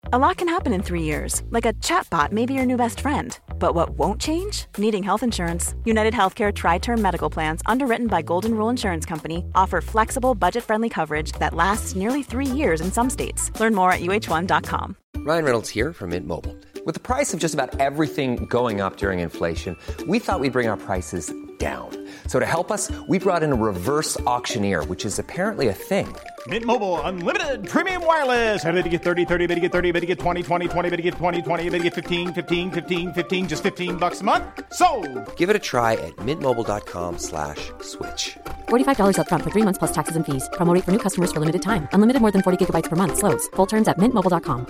A lot can happen in 3 years, like a chatbot may be your new best friend. But what won't change? Needing health insurance. United Healthcare Tri-Term Medical Plans, underwritten by Golden Rule Insurance Company, offer flexible, budget-friendly coverage that lasts nearly 3 years in some states. Learn more at UH1.com. Ryan Reynolds here from Mint Mobile. With the price of just about everything going up during inflation, we thought we'd bring our prices down. So to help us, we brought in a reverse auctioneer, which is apparently a thing. Mint Mobile Unlimited Premium Wireless. How to get 30, 30, bit to get 30, bit to get 20, 20, 20, bit to get 20, 20, bit to get 15, 15, 15, 15, just $15 a month? Sold! Give it a try at mintmobile.com/switch. $45 up front for 3 months plus taxes and fees. Promo rate for new customers for limited time. Unlimited more than 40 gigabytes per month. Slows full terms at mintmobile.com.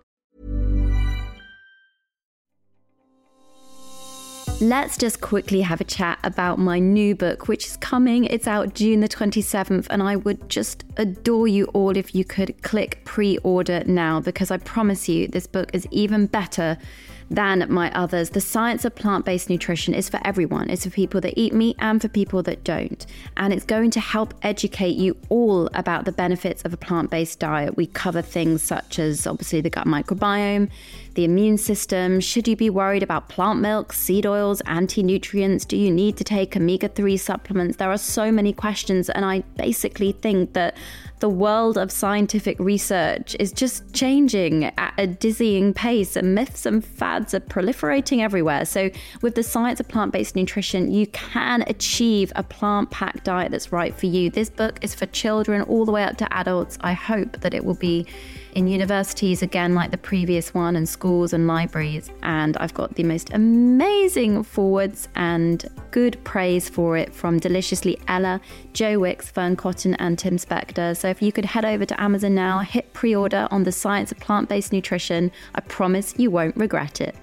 Let's just quickly have a chat about my new book, which is coming. It's out June the 27th, and I would just adore you all if you could click pre-order now, because I promise you this book is even better than my others. The Science of Plant-Based Nutrition is for everyone. It's for people that eat meat and for people that don't. And it's going to help educate you all about the benefits of a plant-based diet. We cover things such as, obviously, the gut microbiome, the immune system. Should you be worried about plant milk, seed oils, anti-nutrients? Do you need to take omega-3 supplements? There are so many questions, and I basically think that the world of scientific research is just changing at a dizzying pace, and myths and fads are proliferating everywhere. So with the Science of Plant-Based Nutrition, you can achieve a plant-packed diet that's right for you. This book is for children all the way up to adults. I hope that it will be in universities again like the previous one, and schools and libraries. And I've got the most amazing forwards and good praise for it from Deliciously Ella, Joe Wicks, Fern Cotton and Tim Spector. So if you could head over to Amazon now, hit pre-order on the Science of Plant-Based Nutrition, I promise you won't regret it.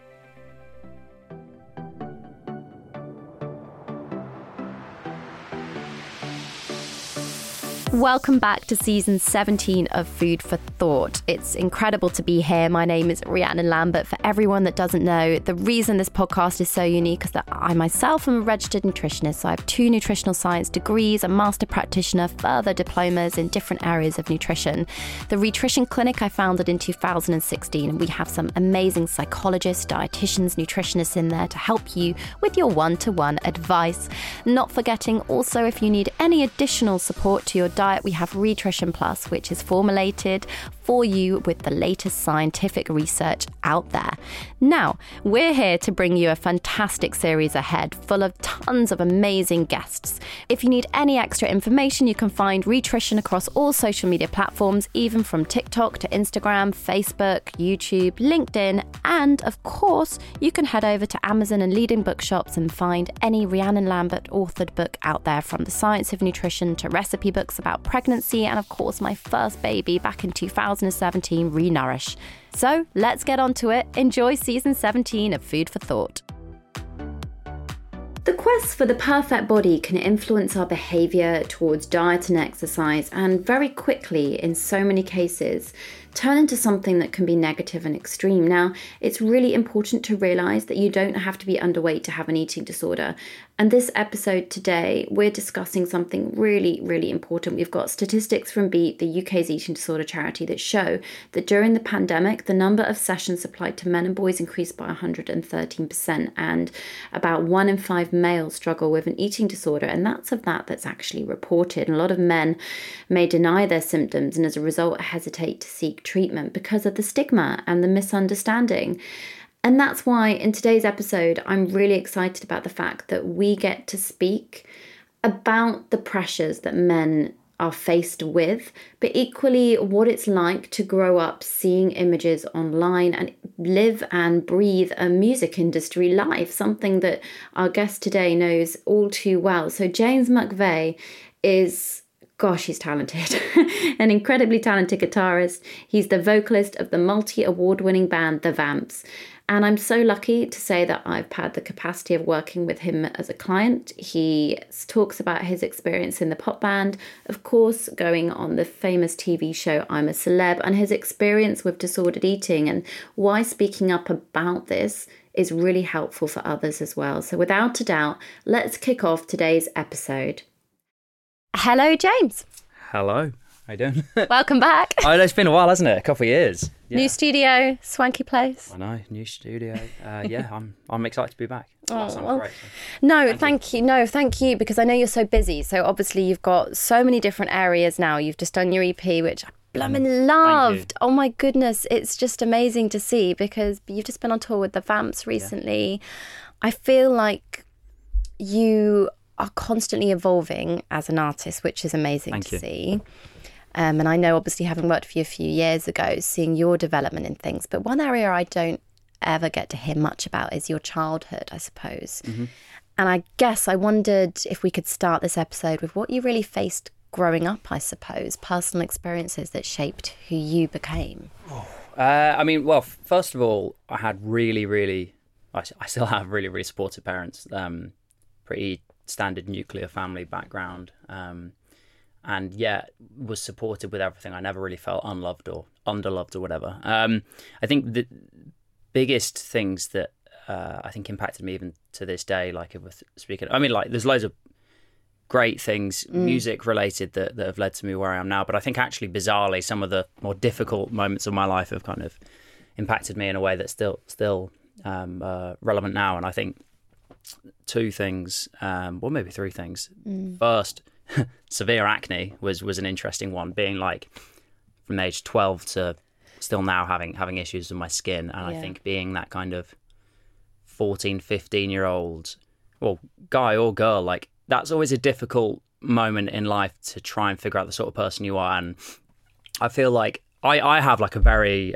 Welcome back to season 17 of Food for Thought. It's incredible to be here. My name is Rhiannon Lambert. For everyone that doesn't know, the reason this podcast is so unique is that I myself am a registered nutritionist. So I have 2 nutritional science degrees, a master practitioner, further diplomas in different areas of nutrition. The Nutrition Clinic I founded in 2016, and we have some amazing psychologists, dietitians, nutritionists in there to help you with your one-to-one advice. Not forgetting also, if you need any additional support to your diet, we have Nutrition Plus, which is formulated for you with the latest scientific research out there. Now, we're here to bring you a fantastic series ahead, full of tons of amazing guests. If you need any extra information, you can find Nutrition across all social media platforms, even from TikTok to Instagram, Facebook, YouTube, LinkedIn, and of course, you can head over to Amazon and leading bookshops and find any Rhiannon Lambert authored book out there, from The Science of Nutrition to recipe books about pregnancy, and of course my first baby back in 2017, Renourish. So let's get on to it. Enjoy season 17 of Food for Thought. The quest for the perfect body can influence our behaviour towards diet and exercise, and very quickly, in so many cases, turn into something that can be negative and extreme. Now, it's really important to realise that you don't have to be underweight to have an eating disorder. And this episode today, we're discussing something really, really important. We've got statistics from Beat, the UK's eating disorder charity, that show that during the pandemic, the number of sessions supplied to men and boys increased by 113%, and about 1 in 5 males struggle with an eating disorder, and that's actually reported. And a lot of men may deny their symptoms and as a result hesitate to seek treatment because of the stigma and the misunderstanding. And that's why in today's episode, I'm really excited about the fact that we get to speak about the pressures that men are faced with, but equally what it's like to grow up seeing images online and live and breathe a music industry life, something that our guest today knows all too well. So James McVeigh is, gosh, he's talented, an incredibly talented guitarist. He's the vocalist of the multi-award-winning band The Vamps. And I'm so lucky to say that I've had the capacity of working with him as a client. He talks about his experience in the pop band, of course, going on the famous TV show I'm a Celeb, and his experience with disordered eating, and why speaking up about this is really helpful for others as well. So without a doubt, let's kick off today's episode. Hello, James. Hello. How you doing? Welcome back. Oh, it's been a while, hasn't it? A couple of years. Yeah. New studio, swanky place. I know, new studio. Yeah, I'm excited to be back. That sounds well, great. No, thank you. No, thank you, because I know you're so busy. So obviously you've got so many different areas now. You've just done your EP, which I blooming loved. Oh my goodness, it's just amazing to see, because you've just been on tour with the Vamps recently. Yeah. I feel like you are constantly evolving as an artist, which is amazing to see. And I know, obviously, having worked for you a few years ago, seeing your development in things. But one area I don't ever get to hear much about is your childhood, I suppose. Mm-hmm. And I guess I wondered if we could start this episode with what you really faced growing up, I suppose, personal experiences that shaped who you became. I mean, well, first of all, I had I still have really, really supportive parents. Pretty standard nuclear family background. And yeah, was supported with everything. I never really felt unloved or underloved or whatever. I think the biggest things that I think impacted me even to this day, like if we're speaking, I mean, like there's loads of great things, music related, that have led to me where I am now. But I think actually, bizarrely, some of the more difficult moments of my life have kind of impacted me in a way that's still relevant now. And I think two things, well, maybe three things. First, severe acne was an interesting one, being like from age 12 to still now having issues with my skin. And I think being that kind of 14, 15-year-old, well, guy or girl, like that's always a difficult moment in life to try and figure out the sort of person you are. And I feel like I have like a very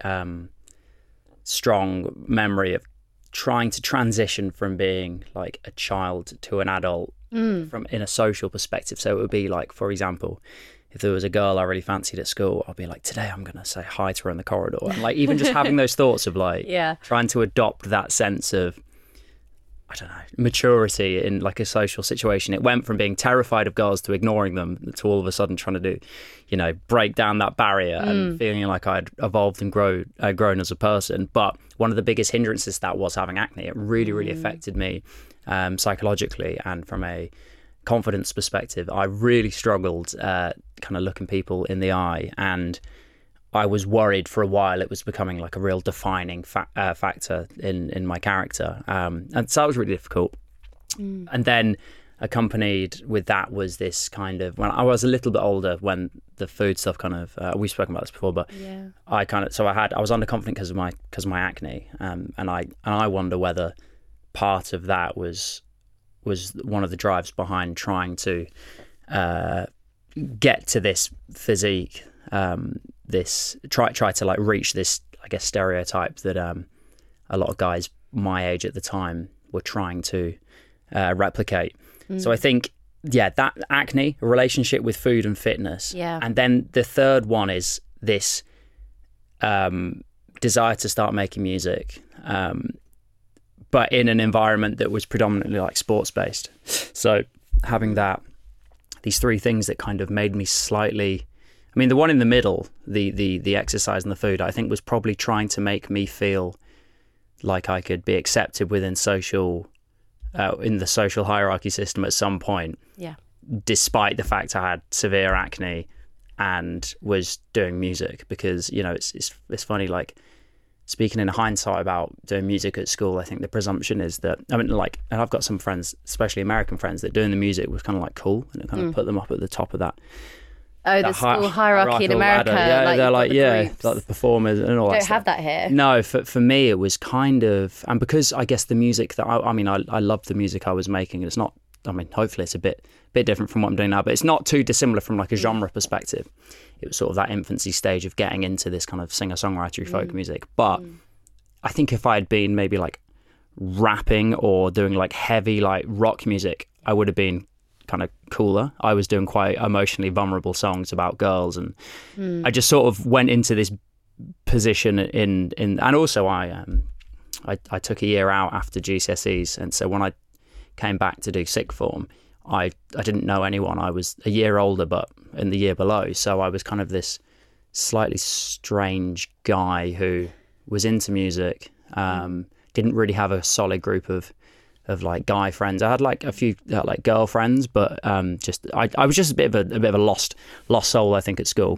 strong memory of trying to transition from being like a child to an adult from in a social perspective. So it would be like, for example, if there was a girl I really fancied at school, I'd be like, today I'm going to say hi to her in the corridor. And like even just having those thoughts of like trying to adopt that sense of, I don't know, maturity in like a social situation. It went from being terrified of girls to ignoring them to all of a sudden trying to break down that barrier and feeling like I'd evolved and grown as a person. But one of the biggest hindrances to that was having acne. It really, really affected me psychologically, and from a confidence perspective, I really struggled kind of looking people in the eye, and I was worried for a while it was becoming like a real defining factor in my character. And so that was really difficult. And then accompanied with that was this kind of, when I was a little bit older, when the food stuff kind of, we've spoken about this before, but I was underconfident because of my acne. And I wonder whether part of that was one of the drives behind trying to get to this physique, try to like reach this, I guess, stereotype that a lot of guys my age at the time were trying to replicate. So I think, that acne, a relationship with food and fitness. And then the third one is this desire to start making music, but in an environment that was predominantly like sports based. So having these three things that kind of made me slightly, I mean, the one in the middle, the exercise and the food, I think was probably trying to make me feel like I could be accepted within in the social hierarchy system at some point. Despite the fact I had severe acne and was doing music, because it's funny, like speaking in hindsight about doing music at school, I think the presumption is that, I mean, like, and I've got some friends, especially American friends, that doing the music was kind of like cool, and it kind of put them up at the top of that. Oh, the school hierarchy in America. Yeah, they're like, like the performers and all that. Don't have that here. No, for me it was kind of, and because I guess the music that I loved the music I was making. It's not, I mean, hopefully it's a bit different from what I'm doing now, but it's not too dissimilar from like a genre perspective. It was sort of that infancy stage of getting into this kind of singer-songwriter folk music. But I think if I had been maybe like rapping or doing like heavy like rock music, I would have been kind of cooler. I was doing quite emotionally vulnerable songs about girls, and I just sort of went into this position in and also I took a year out after GCSEs, and so when I came back to do sixth form, I didn't know anyone. I was a year older but in the year below, so I was kind of this slightly strange guy who was into music, didn't really have a solid group of like guy friends. I had like a few like girlfriends, but just I was just a bit of a lost soul, I think, at school.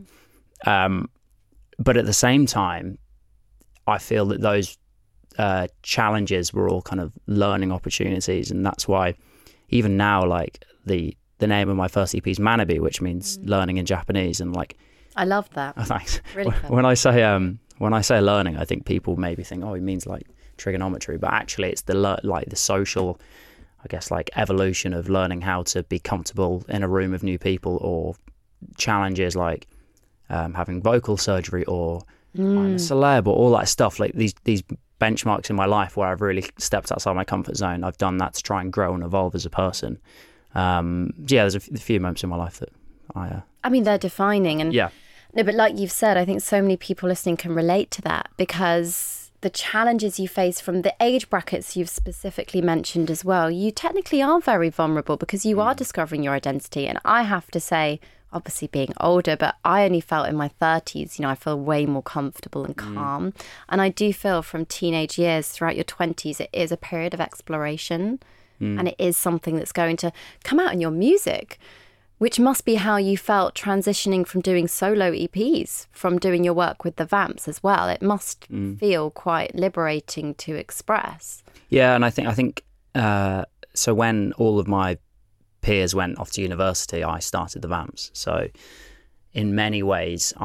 But at the same time, I feel that those challenges were all kind of learning opportunities, and that's why even now, like the name of my first EP is Manabe, which means learning in Japanese, and like I love that. Oh, thanks. Really when I say learning, I think people maybe think, oh, it means like trigonometry, but actually it's the social, I guess, like evolution of learning how to be comfortable in a room of new people, or challenges like having vocal surgery, or I'm a celeb, or all that stuff. Like these benchmarks in my life where I've really stepped outside my comfort zone. I've done that to try and grow and evolve as a person. There's a few moments in my life that I mean, they're defining, and yeah. No, but like you've said, I think so many people listening can relate to that, because the challenges you face from the age brackets you've specifically mentioned as well, you technically are very vulnerable because you are discovering your identity. And I have to say, obviously being older, but I only felt in my 30s, I feel way more comfortable and calm. And I do feel from teenage years throughout your 20s, it is a period of exploration, and it is something that's going to come out in your music, which must be how you felt transitioning from doing solo EPs, from doing your work with the Vamps as well. It must feel quite liberating to express. Yeah, and I think so when all of my peers went off to university, I started the Vamps. So in many ways,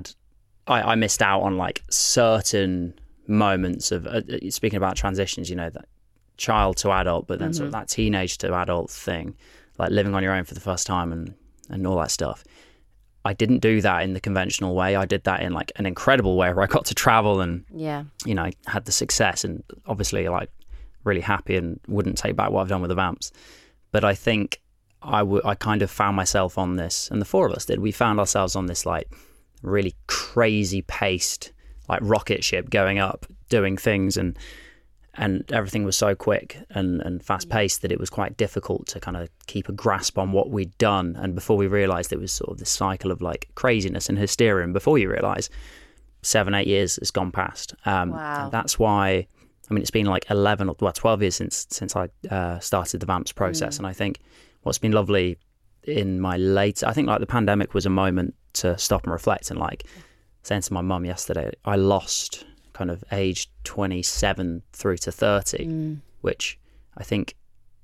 I missed out on like certain moments of speaking about transitions, that child to adult, but then sort of that teenage to adult thing, like living on your own for the first time and all that stuff. I didn't do that in the conventional way. I did that in like an incredible way where I got to travel and, had the success, and obviously like really happy and wouldn't take back what I've done with the Vamps. But I think I kind of found myself on this, and the four of us did. We found ourselves on this like really crazy paced, like rocket ship going up, doing things, and everything was so quick and fast paced that it was quite difficult to kind of keep a grasp on what we'd done. And before we realised, it was sort of this cycle of like craziness and hysteria. And before you realise, 7-8 years has gone past. Wow. And that's why, I mean, it's been like 12 years since I started the Vamps process. And I think what's been lovely in my I think like the pandemic was a moment to stop and reflect, and like saying to my mum yesterday, I lost kind of age 27 through to 30, which I think,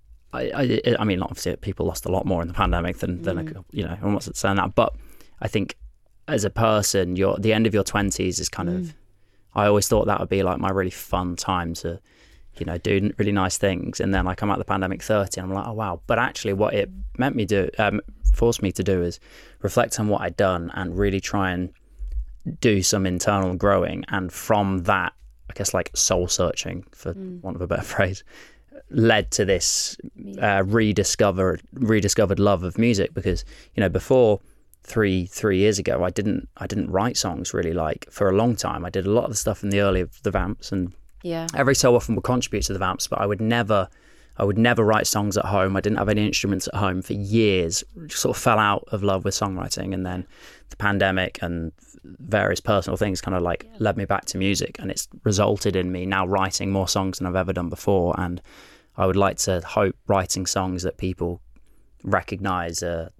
I mean, obviously people lost a lot more in the pandemic than I'm not saying that, but I think as a person, the end of your 20s is kind of, I always thought that would be like my really fun time to, do really nice things. And then I come out of the pandemic 30 and I'm like, oh wow. But actually what it forced me to do is reflect on what I'd done and really try and do some internal growing. And from that, I guess like soul searching, for want of a better phrase, led to this rediscovered love of music. Because before three years ago, I didn't write songs really. Like for a long time, I did a lot of the stuff in the early of the Vamps, and every so often would contribute to the Vamps, but I would never write songs at home. I didn't have any instruments at home for years. Just sort of fell out of love with songwriting, and then the pandemic and various personal things kind of like led me back to music, and it's resulted in me now writing more songs than I've ever done before. And I would like to hope writing songs that people recognize are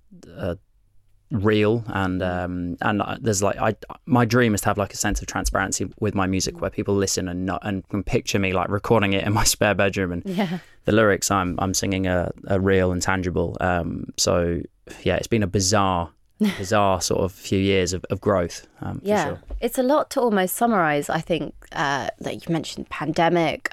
real, and there's like my dream is to have like a sense of transparency with my music, where people listen and can picture me like recording it in my spare bedroom, and the lyrics I'm singing are real and tangible. So it's been a bizarre sort of few years of growth. For sure. It's a lot to almost summarize. I think like you mentioned pandemic,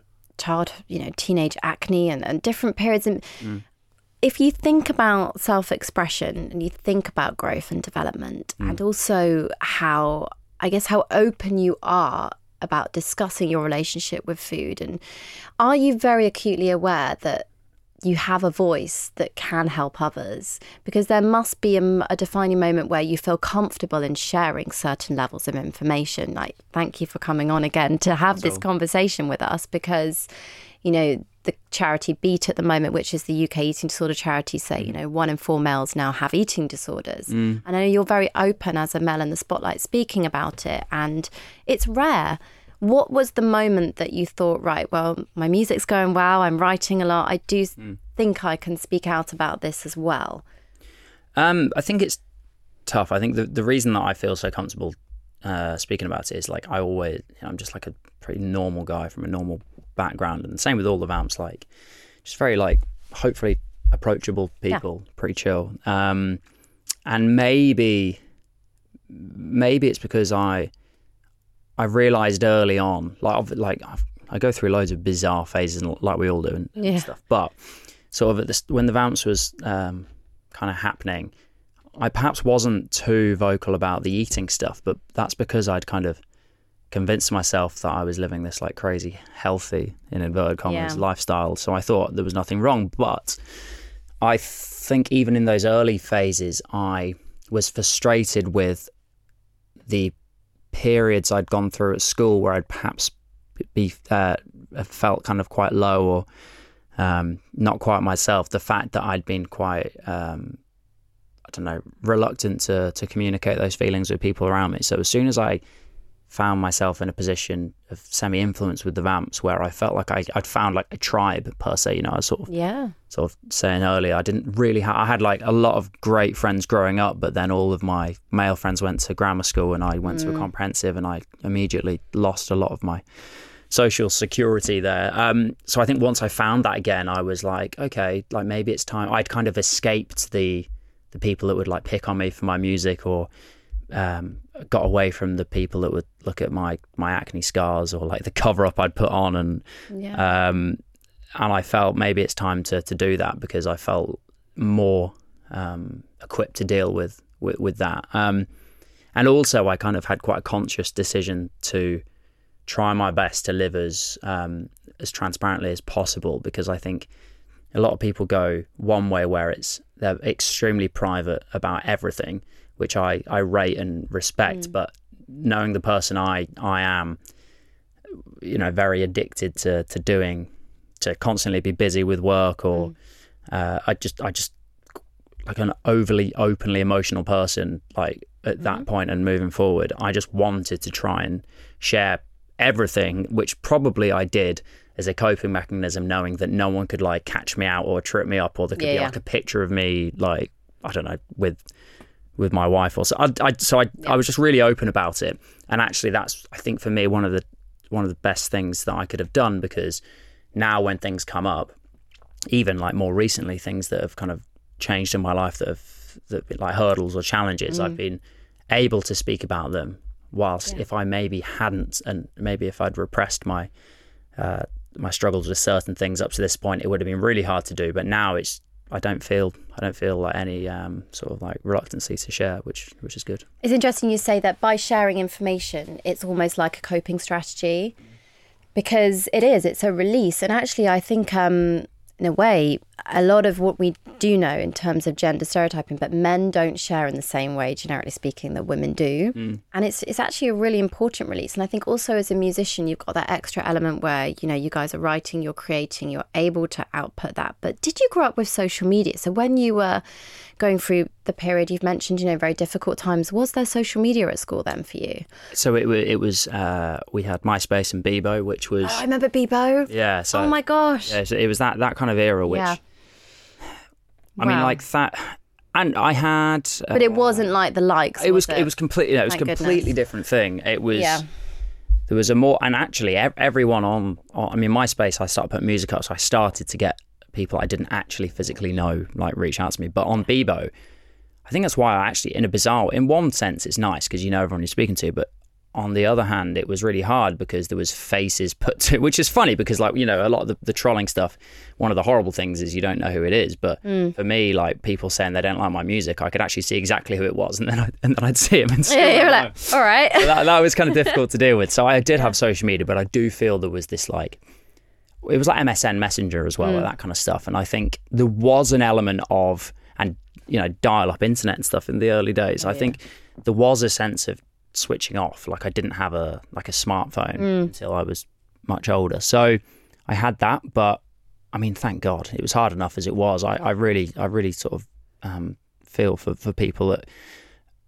teenage acne, and different periods. If you think about self-expression and you think about growth and development, and also how open you are about discussing your relationship with food, and are you very acutely aware that you have a voice that can help others? Because there must be a defining moment where you feel comfortable in sharing certain levels of information. Like, thank you for coming on again to have this conversation with us, because, the charity BEAT at the moment, which is the UK eating disorder charity, say, 1 in 4 males now have eating disorders. I know you're very open as a male in the spotlight speaking about it, and it's rare. What was the moment that you thought, right, well, my music's going well, I'm writing a lot, I do think I can speak out about this as well? I think it's tough. I think the reason that I feel so comfortable speaking about it is like I'm just like a pretty normal guy from a normal background, and the same with all the vamps, like just very like hopefully approachable people, pretty chill. And maybe it's because I realised early on, I go through loads of bizarre phases, like we all do, and stuff. But sort of when the vamps was kind of happening, I perhaps wasn't too vocal about the eating stuff, but that's because I'd kind of convinced myself that I was living this like crazy healthy, in inverted commas, lifestyle. So I thought there was nothing wrong. But I think even in those early phases, I was frustrated with the periods I'd gone through at school where I'd perhaps felt kind of quite low or not quite myself. The fact that I'd been quite reluctant to communicate those feelings with people around me. So as soon as I found myself in a position of semi-influence with the vamps, where I felt like I'd found like a tribe per se, you know, I was sort of saying earlier, I didn't really I had like a lot of great friends growing up, but then all of my male friends went to grammar school and I went to a comprehensive, and I immediately lost a lot of my social security there. So I think once I found that again, I was like, okay, like maybe it's time. I'd kind of escaped the people that would like pick on me for my music, or got away from the people that would look at my acne scars or like the cover up I'd put on, and I felt maybe it's time to do that, because I felt more equipped to deal with that. And also I kind of had quite a conscious decision to try my best to live as transparently as possible, because I think a lot of people go one way where they're extremely private about everything, which I rate and respect, but knowing the person I am, you know, very addicted to constantly be busy with work, or I just like an overly openly emotional person, like at that point and moving forward, I just wanted to try and share everything, which probably I did as a coping mechanism, knowing that no one could like catch me out or trip me up, or there could be like a picture of me, like, I don't know, with my wife or so. I was just really open about it. And actually that's, I think for me, one of the best things that I could have done, because now when things come up, even like more recently, things that have kind of changed in my life that like hurdles or challenges, I've been able to speak about them, whilst if I maybe hadn't, and maybe if I'd repressed my struggles with certain things up to this point, it would have been really hard to do. But now I don't feel like any sort of like reluctancy to share, which is good. It's interesting you say that by sharing information, it's almost like a coping strategy, because it's a release. And actually, I think in a way, a lot of what we do know in terms of gender stereotyping, but men don't share in the same way, generically speaking, that women do. And it's actually a really important release. And I think also as a musician, you've got that extra element where, you know, you guys are writing, you're creating, you're able to output that. But did you grow up with social media? So when you were going through the period you've mentioned, you know, very difficult times, was there social media at school then for you? So it was we had MySpace and Bebo, which was... Oh, I remember Bebo. Yeah. So, oh my gosh. Yeah, so it was that kind of era, which... Yeah. I mean, like that, and I had, but it wasn't like the likes. It was completely, it was a completely different thing. It was, there was a more, and actually, everyone on. I mean, MySpace, I started putting music up, so I started to get people I didn't actually physically know like reach out to me. But on Bebo, I think that's why I actually, in one sense, it's nice because you know everyone you're speaking to, but on the other hand, it was really hard because there was faces put to, which is funny because, like, you know, a lot of the trolling stuff, one of the horrible things is you don't know who it is. But for me, like, people saying they don't like my music, I could actually see exactly who it was, and then I'd see him and still you're like, all right. So that was kind of difficult to deal with. So I did have social media, but I do feel there was this, like, it was like MSN Messenger as well, like that kind of stuff. And I think there was an element of, and, you know, dial-up internet and stuff in the early days. I think there was a sense of switching off. Like, I didn't have a smartphone until I was much older, so I had that. But I mean, thank God, it was hard enough as it was. I really sort of feel for people that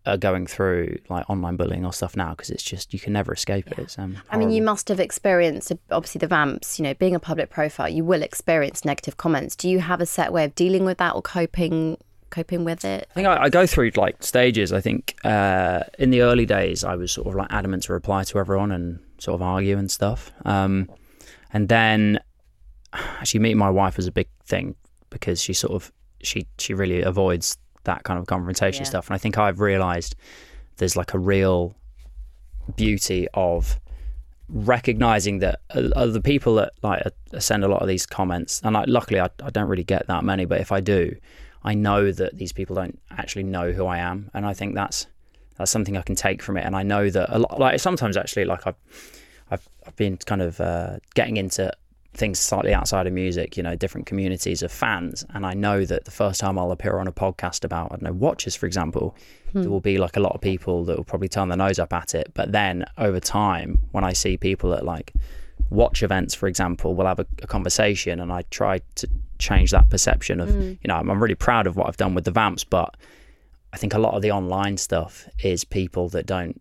are going through like online bullying or stuff now, because it's just, you can never escape it. It's, I mean, you must have experienced, obviously, the Vamps, you know, being a public profile, you will experience negative comments. Do you have a set way of dealing with that or coping with it? I think I go through like stages. I think in the early days, I was sort of like adamant to reply to everyone and sort of argue and stuff. And then actually meeting my wife was a big thing, because she sort of, she really avoids that kind of confrontation stuff. And I think I've realised there's like a real beauty of recognising that the people that like send a lot of these comments, and like, luckily I don't really get that many, but if I do, I know that these people don't actually know who I am, and I think that's something I can take from it. And I know that a lot, like sometimes actually, like I've been kind of getting into things slightly outside of music, you know, different communities of fans, and I know that the first time I'll appear on a podcast about, I don't know, watches, for example, there will be like a lot of people that will probably turn their nose up at it, but then over time, when I see people at like watch events, for example, we'll have a conversation, and I try to change that perception of, you know, I'm really proud of what I've done with the Vamps, but I think a lot of the online stuff is people that don't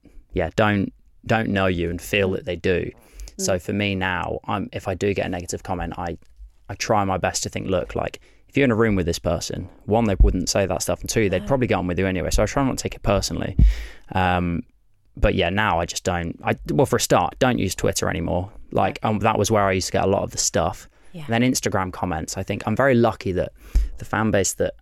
know you and feel that they do. So for me now, if I do get a negative comment, I try my best to think, look, like, if you're in a room with this person, one, they wouldn't say that stuff, and two, they'd probably get on with you anyway. So I try not to take it personally. But yeah, now I just don't. Well, for a start, don't use Twitter anymore. Like that was where I used to get a lot of the stuff. Yeah. And then Instagram comments. I think I'm very lucky that the fan base that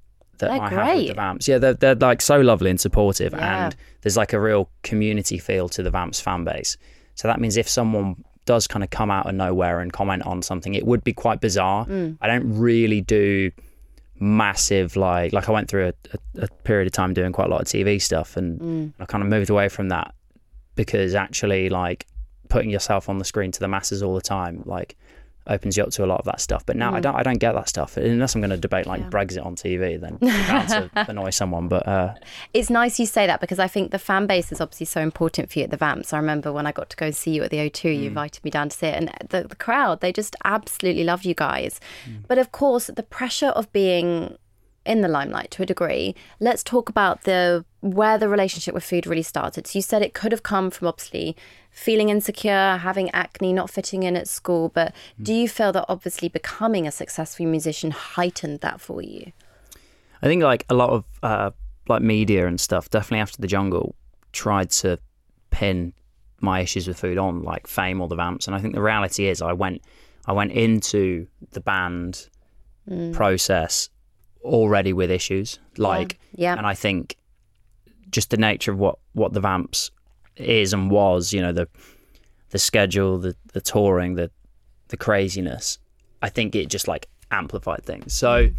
I have with the Vamps, they're like so lovely and supportive, and there's like a real community feel to the Vamps fan base. So that means if someone does kind of come out of nowhere and comment on something, it would be quite bizarre. I don't really do massive, like I went through a period of time doing quite a lot of TV stuff, and I kind of moved away from that, because actually like putting yourself on the screen to the masses all the time, like opens you up to a lot of that stuff. But now I don't get that stuff, unless I'm going to debate like Brexit on TV, then bound to annoy someone. But it's nice you say that, because I think the fan base is obviously so important for you at the Vamps. I remember when I got to go and see you at the O2, you invited me down to see it, and the crowd, they just absolutely love you guys. But of course, the pressure of being in the limelight to a degree. Let's talk about where the relationship with food really started. So you said it could have come from obviously feeling insecure, having acne, not fitting in at school. But do you feel that obviously becoming a successful musician heightened that for you? I think like a lot of like media and stuff, definitely after the Jungle, tried to pin my issues with food on like Fame or the Vamps. And I think the reality is I went into the band process already with issues, and I think just the nature of what the Vamps is and was, you know, the schedule, the touring, the craziness, I think it just like amplified things. So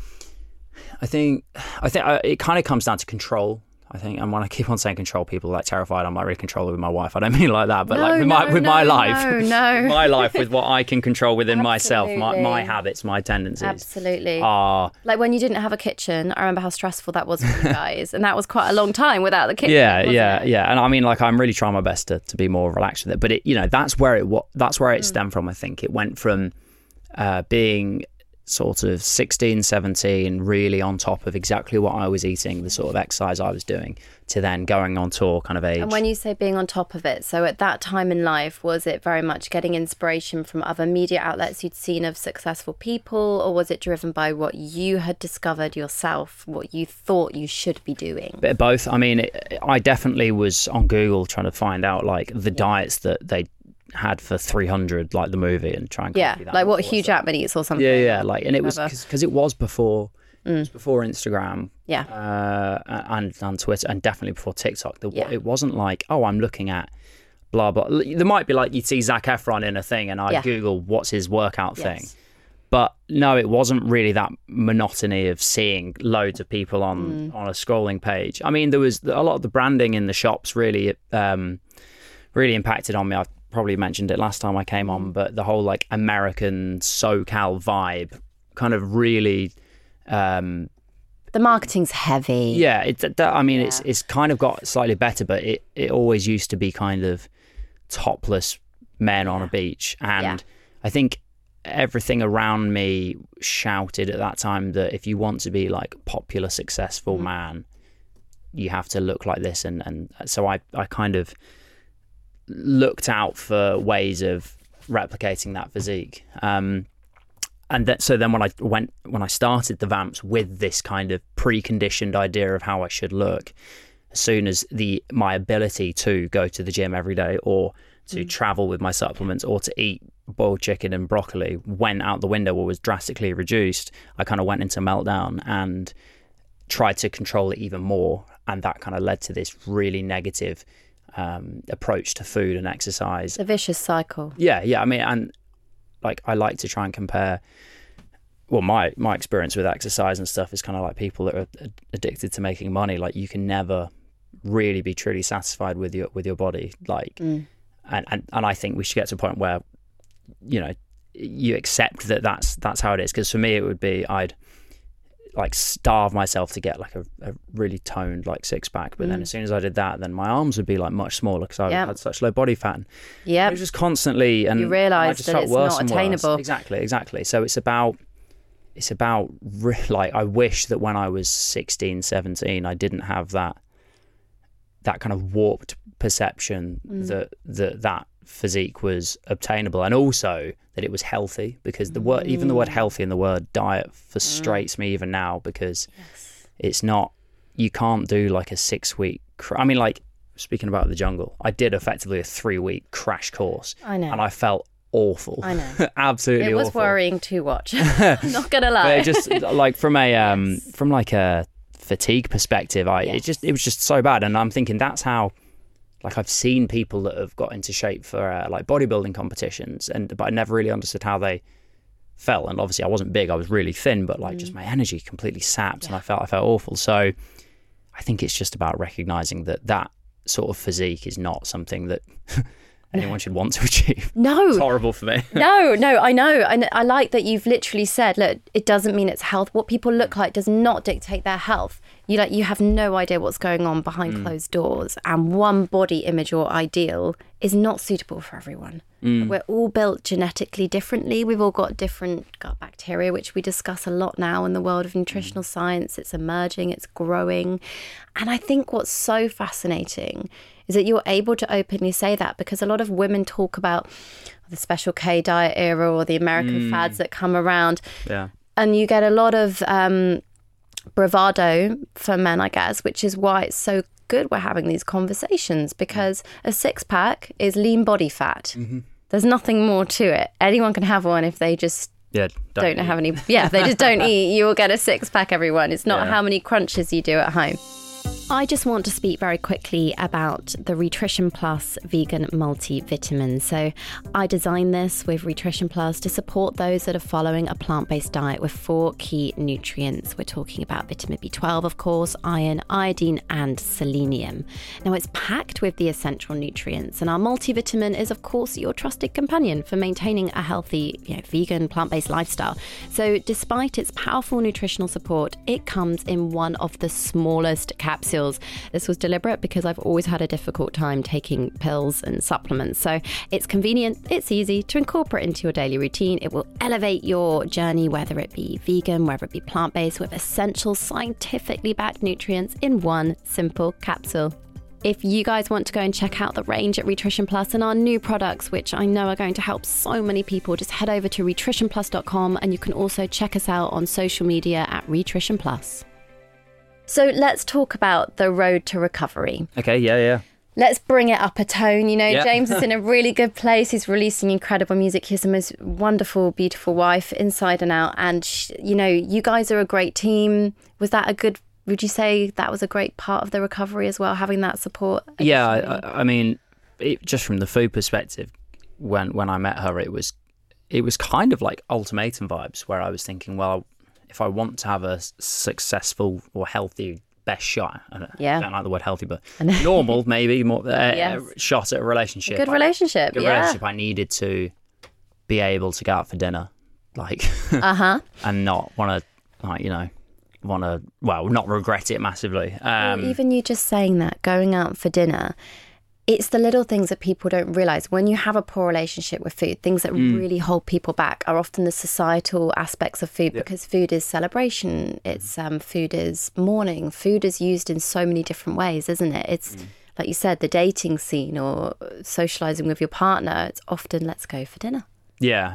I think it kind of comes down to control. I think, and when I keep on saying control, people are like terrified I'm not really controlling with my wife. I don't mean it like that, but my life, with what I can control within myself, my habits, my tendencies. Absolutely. Like when you didn't have a kitchen, I remember how stressful that was for you guys, and that was quite a long time without the kitchen. Yeah. And I mean, like, I'm really trying my best to be more relaxed with it. But it, you know, that's where it stemmed from. I think it went from being sort of 16, 17, really on top of exactly what I was eating, the sort of exercise I was doing, to then going on tour kind of age. And when you say being on top of it, so at that time in life, was it very much getting inspiration from other media outlets you'd seen of successful people, or was it driven by what you had discovered yourself, what you thought you should be doing? Bit of both. I mean, I definitely was on Google trying to find out like the diets that they had for 300, like the movie, and try and copy that, like what Hugh Jackman eats or something. Like, and it was because it was before Instagram, and Twitter, and definitely before TikTok. It wasn't like, oh, I'm looking at blah blah. There might be like, you'd see Zac Efron in a thing, and I'd Google what's his workout thing. But no, it wasn't really that monotony of seeing loads of people on a scrolling page. I mean, there was a lot of the branding in the shops really impacted on me. I probably mentioned it last time I came on, but the whole like American SoCal vibe kind of really... the marketing's heavy. Yeah, it's kind of got slightly better, but it always used to be kind of topless men on a beach. And I think everything around me shouted at that time that if you want to be like popular, successful man, you have to look like this. And so I kind of looked out for ways of replicating that physique. So then when I started the Vamps with this kind of preconditioned idea of how I should look, as soon as my ability to go to the gym every day or to travel with my supplements or to eat boiled chicken and broccoli went out the window or was drastically reduced, I kind of went into meltdown and tried to control it even more. And that kind of led to this really negative approach to food and exercise. A vicious cycle. Yeah. I mean, and like I like to try and compare. Well, my experience with exercise and stuff is kind of like people that are addicted to making money. Like you can never really be truly satisfied with your body. Like, and I think we should get to a point where, you know, you accept that that's how it is. Because for me, it would be I'd like starve myself to get like a really toned like six pack, but then as soon as I did that, then my arms would be like much smaller because I had such low body fat. Yeah, it was just constantly, and you realise that it's not attainable. Exactly. So it's about like I wish that when I was 16, 17, I didn't have that kind of warped perception that physique was obtainable, and also that it was healthy, because the word healthy and the word diet frustrates me even now, because it's not, you can't do like a 6 week I mean, like speaking about the jungle, I did effectively a 3-week crash course. I know. And I felt awful. I know. Absolutely awful. It was worrying to watch. I'm not gonna lie. But it just like from a fatigue perspective, it was just so bad. And I'm thinking that's how, like, I've seen people that have got into shape for like bodybuilding competitions, but I never really understood how they felt. And obviously I wasn't big, I was really thin, but like just my energy completely sapped, and I felt awful. So I think it's just about recognizing that sort of physique is not something that anyone should want to achieve. No. It's horrible for me. No, I know. And I like that you've literally said, look, it doesn't mean it's health. What people look like does not dictate their health. You have no idea what's going on behind closed doors, and one body image or ideal is not suitable for everyone. We're all built genetically differently. We've all got different gut bacteria, which we discuss a lot now in the world of nutritional science. It's emerging, it's growing. And I think what's so fascinating is that you're able to openly say that, because a lot of women talk about the Special K diet era or the American fads that come around. Yeah. And you get a lot of bravado for men, I guess, which is why it's so good we're having these conversations, because a six-pack is lean body fat. There's nothing more to it. Anyone can have one if they just don't have any. Yeah, if they just don't eat, you will get a six-pack, everyone. It's not how many crunches you do at home. I just want to speak very quickly about the Rhitrition Plus vegan multivitamin. So I designed this with Rhitrition Plus to support those that are following a plant-based diet with 4 key nutrients. We're talking about vitamin B12, of course, iron, iodine, and selenium. Now, it's packed with the essential nutrients, and our multivitamin is, of course, your trusted companion for maintaining a healthy, vegan, plant-based lifestyle. So despite its powerful nutritional support, it comes in one of the smallest capsules. This was deliberate because I've always had a difficult time taking pills and supplements. So it's convenient, it's easy to incorporate into your daily routine. It will elevate your journey, whether it be vegan, whether it be plant-based, with essential scientifically backed nutrients in one simple capsule. If you guys want to go and check out the range at Rhitrition Plus and our new products, which I know are going to help so many people, just head over to rhitritionplus.com, and you can also check us out on social media at Rhitrition Plus. So let's talk about the road to recovery. Okay, yeah. Let's bring it up a tone. James is in a really good place. He's releasing incredible music. He has the most wonderful, beautiful wife, inside and out. And, you guys are a great team. Would you say that was a great part of the recovery as well, having that support? Yeah, I mean, just from the food perspective, when I met her, it was kind of like ultimatum vibes, where I was thinking, well, if I want to have a successful or healthy best shot, I don't like the word healthy, but normal maybe more shot at a relationship. Good relationship, I needed to be able to go out for dinner, and not want to, not regret it massively. Even you just saying that, going out for dinner, it's the little things that people don't realise. When you have a poor relationship with food, things that really hold people back are often the societal aspects of food, because food is celebration, it's food is mourning, food is used in so many different ways, isn't it? It's like you said, the dating scene or socialising with your partner, it's often let's go for dinner. Yeah.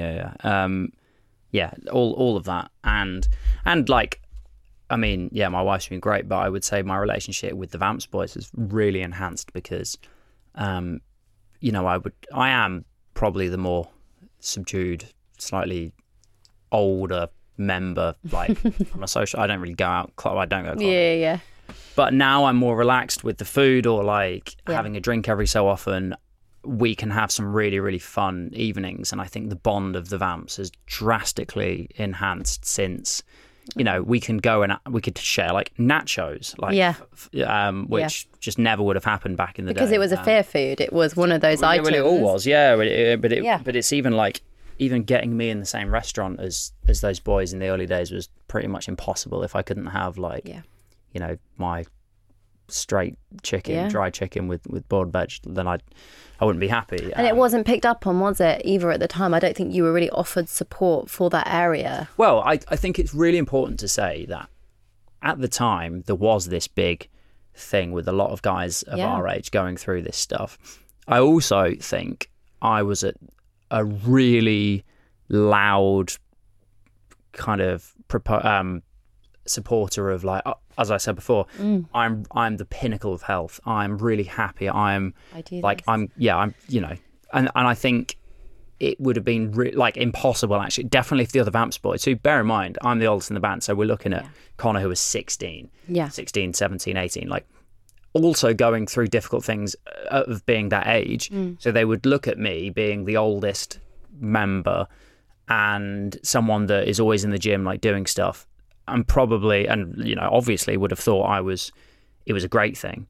All of that. And like, I mean, yeah, my wife's been great, but I would say my relationship with the Vamps boys is really enhanced because, you know, I am probably the more subdued, slightly older member. Like, I'm a social. I don't really go out. I don't go clubbing. Yeah. But now I'm more relaxed with the food, or like having a drink every so often. We can have some really, really fun evenings, and I think the bond of the Vamps has drastically enhanced since. You know, we can go and we could share like nachos, like which just never would have happened back in the day. Because it was a fair food. It was one of those items. Well, it all was, but it's even getting me in the same restaurant as those boys in the early days was pretty much impossible if I couldn't have you know, my straight chicken, dry chicken with boiled veg, then I wouldn't be happy. And it wasn't picked up on, was it, either at the time? I don't think you were really offered support for that area. Well, I think it's really important to say that at the time there was this big thing with a lot of guys of our age going through this stuff. I also think I was a really loud kind of supporter of, like, as I said before, I'm the pinnacle of health. I'm really happy. I'm you know, and I think it would have been like impossible, actually. Definitely if the other Vamps boys, who, bear in mind, I'm the oldest in the band, so we're looking at Connor, who was 16, 17, 18, like also going through difficult things of being that age. So they would look at me being the oldest member and someone that is always in the gym, like doing stuff. And probably, and you know, obviously would have thought it was a great thing.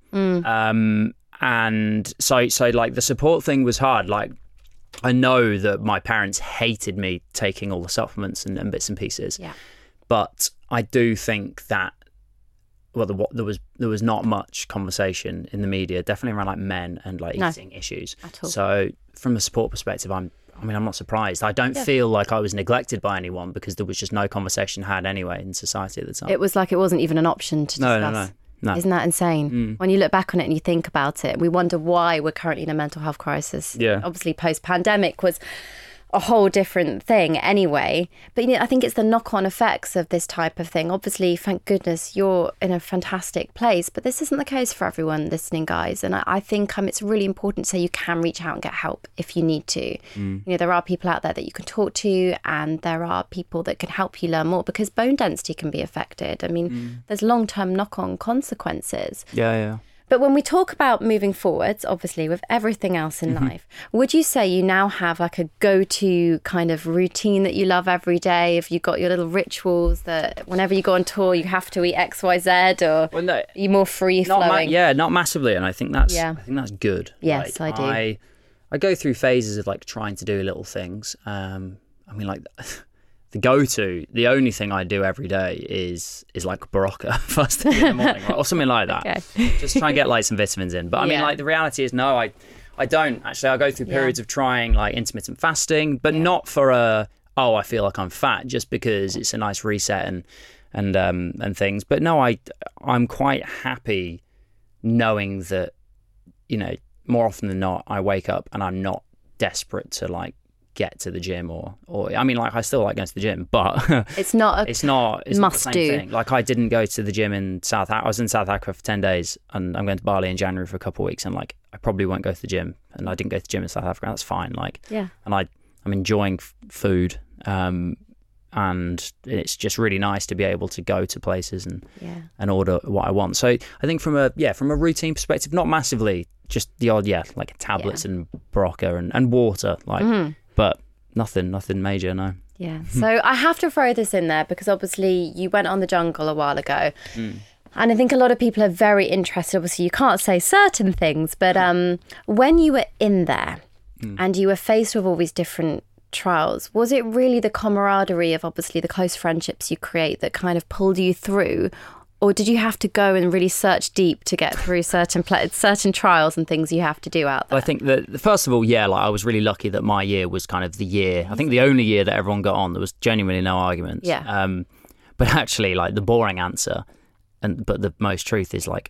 And so like the support thing was hard. Like, I know that my parents hated me taking all the supplements and bits and pieces. Yeah. But I do think that, well, there was not much conversation in the media, definitely around like men and like eating issues. At all. So from a support perspective, I'm not surprised. I don't feel like I was neglected by anyone because there was just no conversation had anyway in society at the time. It was like it wasn't even an option to discuss. No. Isn't that insane? When you look back on it and you think about it, we wonder why we're currently in a mental health crisis. Yeah. Obviously, post-pandemic was a whole different thing anyway. But, you know, I think it's the knock-on effects of this type of thing. Obviously, thank goodness you're in a fantastic place, but this isn't the case for everyone listening, guys. And I think it's really important to say you can reach out and get help if you need to. You know, there are people out there that you can talk to, and there are people that can help you learn more, because bone density can be affected. I mean, there's long-term knock-on consequences. Yeah. But when we talk about moving forwards, obviously, with everything else in life, would you say you now have like a go-to kind of routine that you love every day? Have you got your little rituals that whenever you go on tour, you have to eat X, Y, Z, or are you more free-flowing? Not massively, and I think that's good. Yes, like, I do. I go through phases of like trying to do little things. I mean, like the only thing I do every day is like Barocca first thing in the morning, right? Or something like that. Okay. Just try and get like some vitamins in. But I mean, like, the reality is, no, I don't actually. I go through periods of trying like intermittent fasting, but not for I feel like I'm fat, just because it's a nice reset and things. But no, I'm quite happy knowing that, you know, more often than not, I wake up and I'm not desperate to like get to the gym or I mean, like, I still like going to the gym, but it's not the must same do thing. Like, I didn't go to the gym in I was in South Africa for 10 days, and I'm going to Bali in January for a couple of weeks, and like, I probably won't go to the gym, and I didn't go to the gym in South Africa. That's fine. Like, and I'm enjoying food, and it's just really nice to be able to go to places and order what I want. So I think from a routine perspective, not massively, just the odd like tablets and Barocca and water, like, but nothing major, no. Yeah. So I have to throw this in there because obviously you went on the jungle a while ago. And I think a lot of people are very interested. Obviously, you can't say certain things, but when you were in there and you were faced with all these different trials, was it really the camaraderie of obviously the close friendships you create that kind of pulled you through? or did you have to go and really search deep to get through certain trials and things you have to do out there? I think that, first of all, like I was really lucky that my year was kind of the year, I think the only year that everyone got on. There was genuinely no arguments. Yeah. But actually, like the boring answer, but the most truth is like,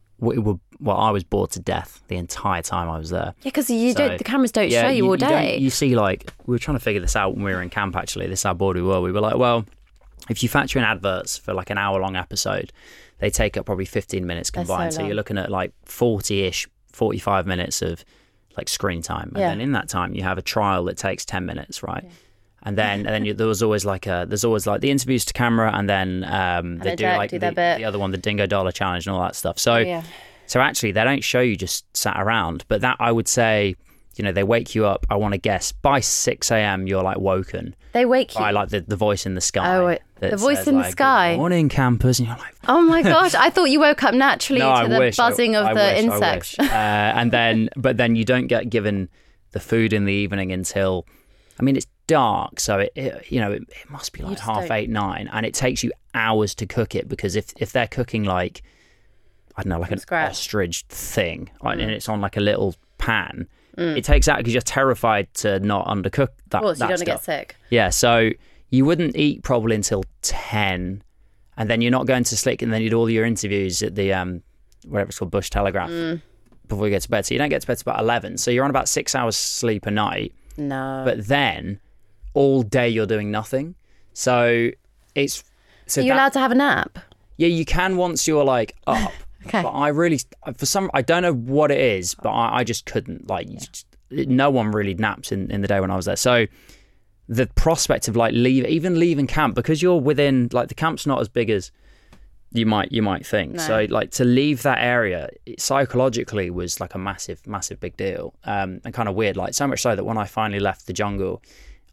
I was bored to death the entire time I was there. Yeah, because the cameras don't show you all day. You see, like, we were trying to figure this out when we were in camp, actually. This is how bored we were. We were like, well, if you factor in adverts for like an hour-long episode, they take up probably 15 minutes combined. So you're looking at like 40-ish, 45 minutes of like screen time. And then in that time, you have a trial that takes 10 minutes, right? Yeah. And then there was always like the interviews to camera, and then they do like the other one, the Dingo Dollar Challenge and all that stuff. So so actually they don't show you just sat around, but that, I would say, you know, they wake you up. I want to guess by 6 a.m. you're like woken. They wake you by like the voice in the sky. Oh, the voice in the sky. Good morning, campers, and you're like, oh my gosh! I thought you woke up naturally to the buzzing of the insects. But then you don't get given the food in the evening until, I mean, it's dark, so it must be like 8:30, 9, and it takes you hours to cook it, because if they're cooking like, I don't know, like an ostrich thing, and it's on like a little pan, it takes out, because you're terrified to not undercook that. Of course, you don't want to get sick. Yeah, so you wouldn't eat probably until 10, and then you're not going to sleep, and then you do all your interviews at the whatever it's called, Bush Telegraph, before you get to bed. So you don't get to bed till about 11. So you're on about 6 hours sleep a night. No. But then all day you're doing nothing. So it's... So are you allowed to have a nap? Yeah, you can once you're like up. Okay. But I don't know what it is, but I just couldn't. Like, no one really naps in the day when I was there. So the prospect of like leaving camp, because you're within, like, the camp's not as big as you might think. No. So like to leave that area, it psychologically was like a massive big deal, and kind of weird. Like, so much so that when I finally left the jungle,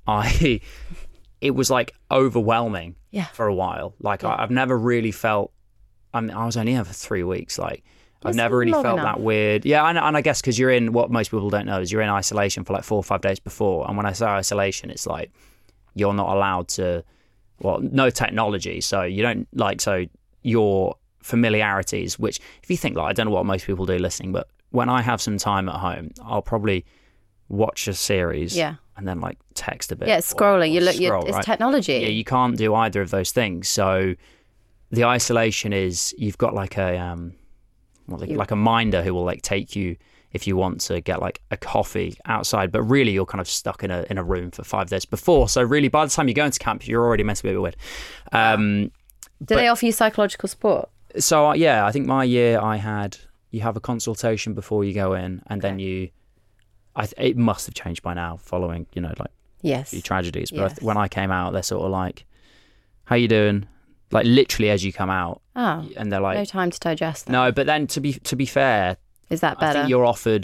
it was like overwhelming for a while. Like I've never really felt. I mean, I was only here for 3 weeks. Like, I've never really felt that weird. Yeah, and I guess because you're in, what most people don't know is you're in isolation for like 4 or 5 days before. And when I say isolation, it's like you're not allowed to, well, no technology. So you don't like, so your familiarities, which if you think, like, I don't know what most people do listening, but when I have some time at home, I'll probably watch a series and then like text a bit. Yeah, scrolling. It's right? Technology. Yeah, you can't do either of those things. So the isolation is, you've got like a like a minder who will like take you if you want to get like a coffee outside, but really you're kind of stuck in a room for 5 days before. So really, by the time you go into camp, you're already meant to be a bit weird. Do they offer you psychological support? So I think my year you have a consultation before you go in, and then it must have changed by now following, you know, like a few tragedies. But when I came out, they're sort of like, "How you doing?" Like literally as you come out. Oh, and they're like, no time to digest that. No, but then to be fair, is that better? I think we're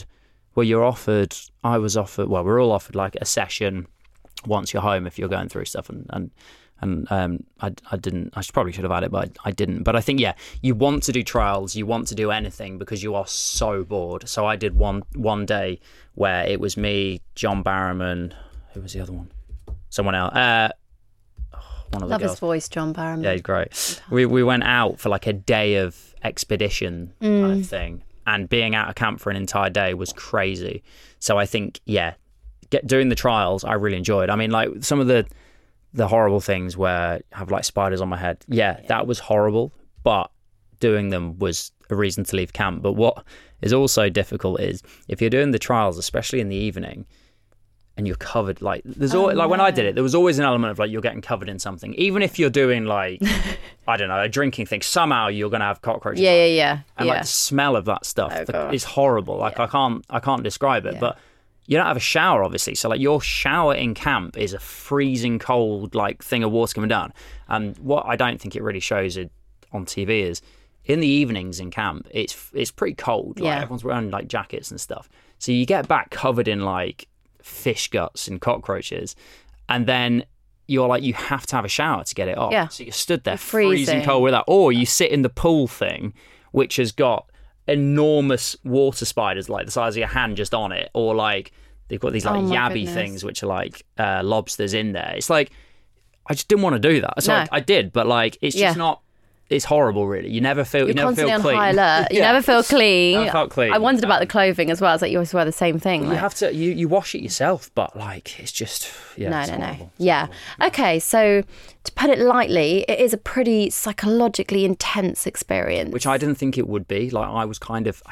all offered like a session once you're home if you're going through stuff, and I didn't. I probably should have had it, but I didn't. But I think you want to do trials, you want to do anything because you are so bored. So I did one day where it was me, John Barrowman. Who was the other one? Someone else. One of the Love girls. His voice, John Barrowman. Yeah, he's great. We went out for like a day of expedition kind of thing, and being out of camp for an entire day was crazy. So I think doing the trials I really enjoyed. I mean, like some of the horrible things where I have like spiders on my head. Yeah, that was horrible, but doing them was a reason to leave camp. But what is also difficult is if you're doing the trials, especially in the evening, and you're covered, like there's always, like when I did it, there was always an element of like you're getting covered in something. Even if you're doing like I don't know, a drinking thing, somehow you're gonna have cockroaches. Yeah. And like the smell of that stuff is horrible. Like I can't describe it, but you don't have a shower obviously. So like your shower in camp is a freezing cold like thing of water coming down. And what I don't think it really shows it on TV is in the evenings in camp, it's pretty cold. Like everyone's wearing like jackets and stuff. So you get back covered in like fish guts and cockroaches, and then you're like, you have to have a shower to get it off. So you're stood there freezing cold with that, or you sit in the pool thing, which has got enormous water spiders like the size of your hand just on it, or like they've got these like yabby things which are like lobsters in there. It's like I just didn't want to do that, so I did, but like it's just not it's horrible, really. You never feel You're constantly on clean. high alert. You Yeah. never feel clean. Never felt clean. I wondered about the clothing as well. It's like you always wear the same thing. You like- have to you wash it yourself, but like it's just it's No. horrible. Yeah. Okay, so to put it lightly, it is a pretty psychologically intense experience. Which I didn't think it would be. Like I was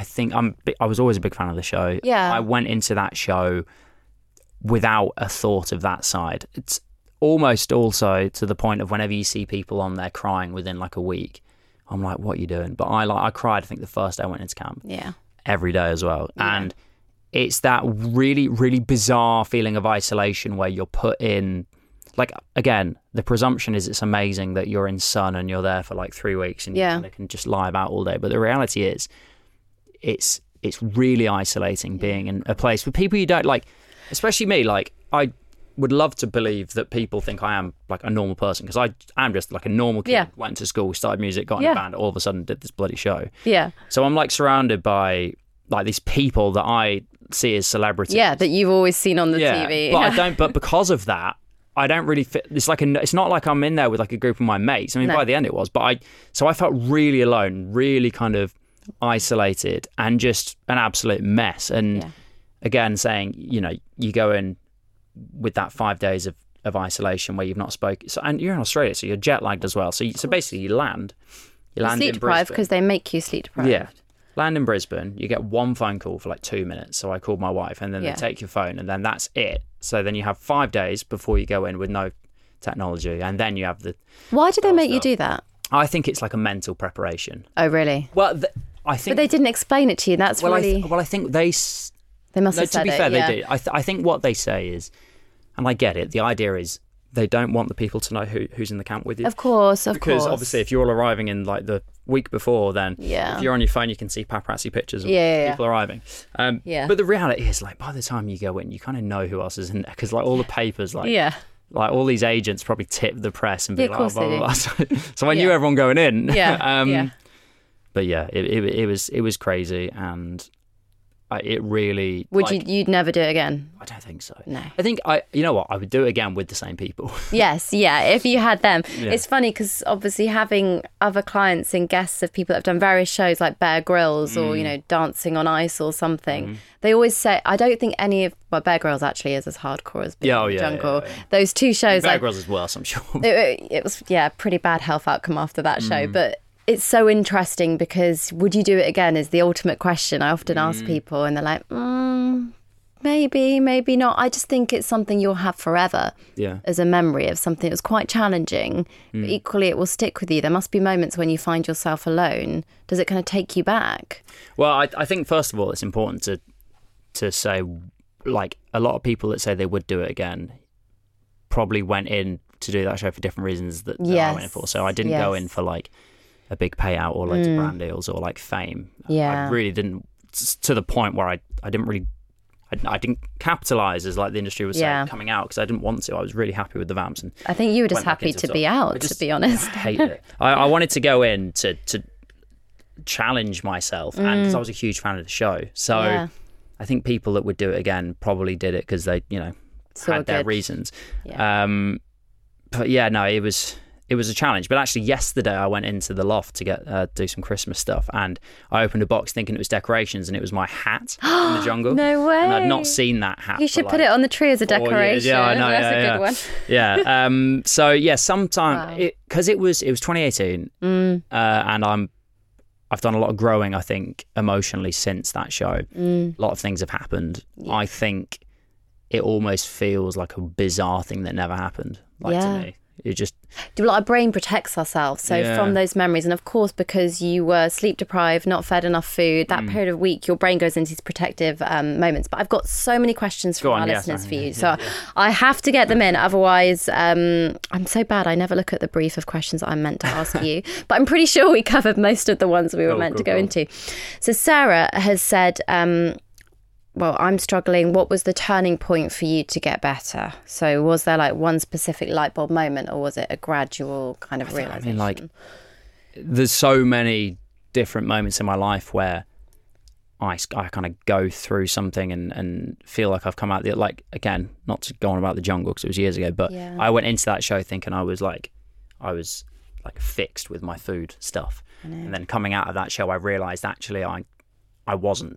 I was always a big fan of the show. Yeah. I went into that show without a thought of that side. It's almost also to the point of whenever you see people on there crying within like a week, I'm like, what are you doing? But I cried, I think, the first day I went into camp. Yeah. Every day as well. Yeah. And it's that really, really bizarre feeling of isolation where you're put in, like, again, the presumption is it's amazing that you're in sun and you're there for like 3 weeks and you kind of can just lie about all day. But the reality is it's really isolating being in a place with people you don't like, especially me. Like, I would love to believe that people think I am like a normal person, because I am just like a normal kid, went to school, started music, got in a band, all of a sudden did this bloody show. Yeah. So I'm like surrounded by like these people that I see as celebrities. Yeah, that you've always seen on the TV. But I don't, but because of that, I don't really fit. It's like it's not like I'm in there with like a group of my mates. I mean, by the end it was, but I felt really alone, really kind of isolated and just an absolute mess. And again, saying, you know, you go in with that 5 days of isolation where you've not spoken. So, and you're in Australia, so you're jet lagged as well. So basically you land sleep in deprived Brisbane. because they make you sleep deprived. Yeah. Land in Brisbane, you get one phone call for like 2 minutes. So I called my wife, and then they take your phone, and then that's it. So then you have 5 days before you go in with no technology, and then you have the... Why do they make you do that? I think it's like a mental preparation. Oh, really? Well, I think... But they didn't explain it to you. That's really... I think they... They must have said it, to be fair, they did. I think what they say is, and I get it, the idea is they don't want the people to know who's in the camp with you. Of course. Because obviously if you're all arriving in like the week before, then if you're on your phone, you can see paparazzi pictures of people arriving. But the reality is, like, by the time you go in, you kind of know who else is in there, because like all the papers, like all these agents probably tip the press and be like, blah, blah, blah. So I knew everyone going in. But yeah, it was crazy, and it really... You'd never do it again? I don't think so. No. I think, you know what, I would do it again with the same people. Yes, if you had them. It's funny because obviously having other clients and guests of people that have done various shows like Bear Grylls or, you know, Dancing on Ice or something, they always say, I don't think any of... Well, Bear Grylls actually is as hardcore as Jungle. Yeah. Those two shows... Bear Grylls is worse, I'm sure. It was, pretty bad health outcome after that show, but... It's so interesting because would you do it again is the ultimate question. I often ask people and they're like, maybe, maybe not. I just think it's something you'll have forever as a memory of something that was quite challenging. But equally, it will stick with you. There must be moments when you find yourself alone. Does it kind of take you back? Well, I think, first of all, it's important to say, like, a lot of people that say they would do it again probably went in to do that show for different reasons that I went in for. So I didn't go in for, like, a big payout or loads of brand deals or like fame. I really didn't, to the point where I didn't capitalize as like the industry was saying coming out, because I didn't want to. I was really happy with the Vamps, and I think you were just happy to be out, to be honest. I hate it. I wanted to go in to challenge myself, and because I was a huge fan of the show, so I think people that would do it again probably did it because they, you know, had their reasons. But yeah, no, it was a challenge. But actually yesterday I went into the loft to get do some Christmas stuff, and I opened a box thinking it was decorations, and it was my hat in the jungle. No way. And I'd not seen that hat. You should put it on the tree as a decoration. Yeah, I know. That's a good one. Yeah. So yeah, sometime because it was 2018, and I've done a lot of growing, I think, emotionally since that show. A lot of things have happened. I think it almost feels like a bizarre thing that never happened. To me. It just... Our brain protects ourselves. So from those memories, and of course, because you were sleep deprived, not fed enough food, that period of week, your brain goes into these protective moments. But I've got so many questions from our listeners for you. So I have to get them in. Otherwise, I'm so bad. I never look at the brief of questions that I'm meant to ask you. But I'm pretty sure we covered most of the ones we were meant to go into. So Sarah has said... well, I'm struggling. What was the turning point for you to get better? So was there like one specific light bulb moment, or was it a gradual kind of realization? I mean, like, there's so many different moments in my life where I kind of go through something and feel like I've come out the, like, again, not to go on about the jungle because it was years ago, but I went into that show thinking I was like fixed with my food stuff. And then coming out of that show, I realised actually I wasn't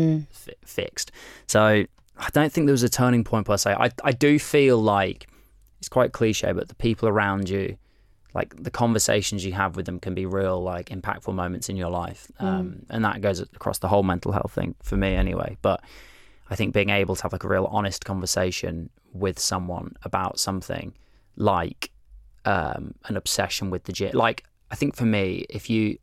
fixed. So I don't think there was a turning point per se. I do feel like it's quite cliche, but the people around you, like the conversations you have with them can be real, like impactful moments in your life. And that goes across the whole mental health thing for me anyway. But I think being able to have like a real honest conversation with someone about something like an obsession with the gym. Like, I think for me, if you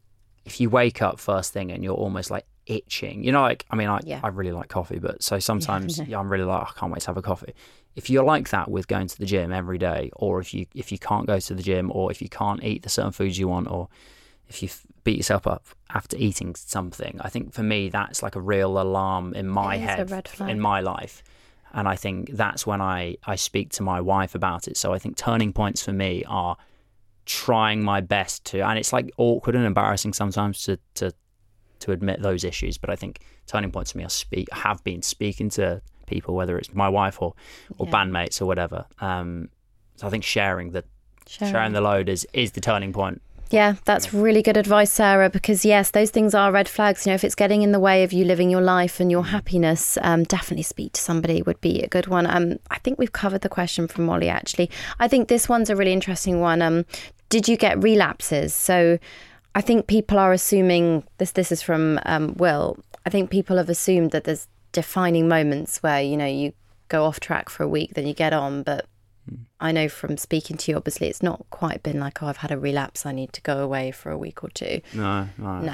wake up first thing and you're almost like itching, like, I mean, I really like coffee, but so sometimes I'm really like, I can't wait to have a coffee. If you're like that with going to the gym every day, or if you can't go to the gym, or if you can't eat the certain foods you want, or if you beat yourself up after eating something, I think for me that's like a real alarm in my head, in my life. And I think that's when I speak to my wife about it. So I think turning points for me are trying my best to, and it's like awkward and embarrassing sometimes to admit those issues, but I think turning points for me have been speaking to people, whether it's my wife or bandmates or whatever. So I think sharing the load is the turning point. Yeah, that's really good advice, Sarah, because yes, those things are red flags. If it's getting in the way of you living your life and your happiness, definitely speak to somebody would be a good one. I think we've covered the question from Molly, actually. I think this one's a really interesting one. Did you get relapses? So I think people are assuming, this is from Will, I think people have assumed that there's defining moments where, you go off track for a week, then you get on, but I know from speaking to you, obviously, it's not quite been like, I've had a relapse, I need to go away for a week or two. No,